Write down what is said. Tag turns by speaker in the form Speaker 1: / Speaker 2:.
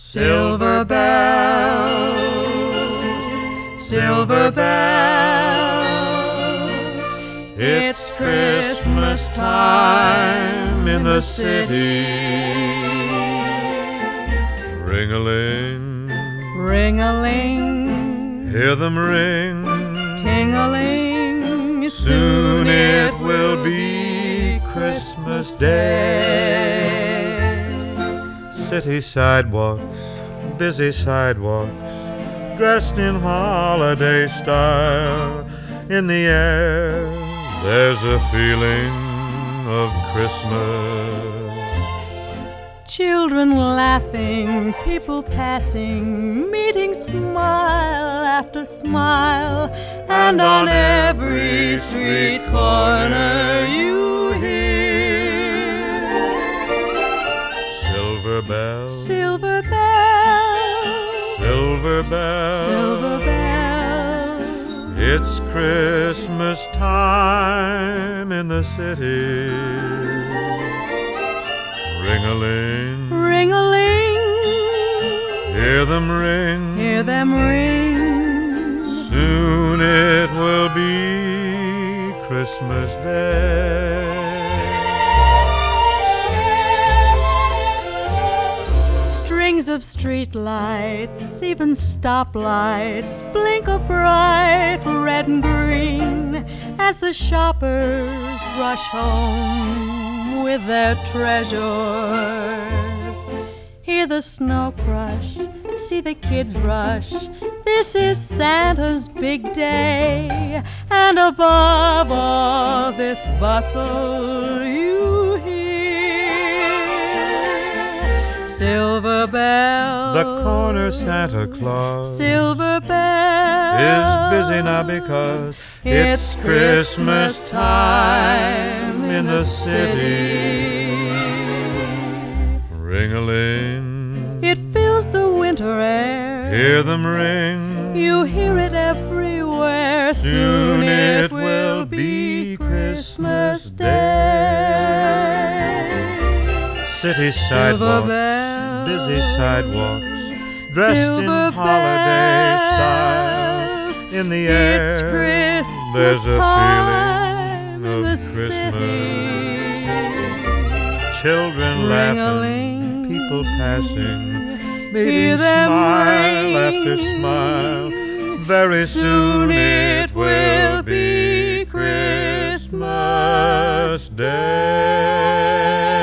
Speaker 1: Silver bells, silver bells, it's Christmas time in the city. Ring-a-ling,
Speaker 2: ring-a-ling,
Speaker 1: hear them ring.
Speaker 2: Ting-a-ling,
Speaker 1: Soon it will be Christmas Day. City sidewalks, busy sidewalks, dressed in holiday style. In the air, there's a feeling of Christmas.
Speaker 2: Children laughing, people passing, meeting smile after smile, and on every street corner you hear
Speaker 1: Silver bells,
Speaker 2: silver bells,
Speaker 1: silver bells,
Speaker 2: silver bells.
Speaker 1: it's Christmas time in the city. Ring-a-ling,
Speaker 2: Ring-a-ling,
Speaker 1: hear them ring.
Speaker 2: hear them ring.
Speaker 1: Soon it will be Christmas Day.
Speaker 2: Strings of street lights, even stoplights, blink a bright red and green as the shoppers rush home with their treasures. Hear the snow crush, see the kids rush. This is Santa's big day, and above all this bustle you hear silver bells.
Speaker 1: The corner Santa Claus
Speaker 2: Silver bells
Speaker 1: is busy now because it's Christmas time in the city. Ring-a-ling,
Speaker 2: It fills the winter air.
Speaker 1: hear them ring.
Speaker 2: You hear it everywhere.
Speaker 1: Soon it will be Christmas Day. City sidewalks,
Speaker 2: bells,
Speaker 1: busy sidewalks, dressed in
Speaker 2: silver
Speaker 1: holiday style.
Speaker 2: bells.
Speaker 1: In the
Speaker 2: It's
Speaker 1: air,
Speaker 2: Christmas
Speaker 1: there's a
Speaker 2: time
Speaker 1: feeling
Speaker 2: in the
Speaker 1: of Christmas.
Speaker 2: city.
Speaker 1: Children laughing,
Speaker 2: Ring-a-ling,
Speaker 1: people passing,
Speaker 2: hear
Speaker 1: meeting
Speaker 2: them
Speaker 1: smile
Speaker 2: ring.
Speaker 1: after smile. Very soon it will be Christmas Day.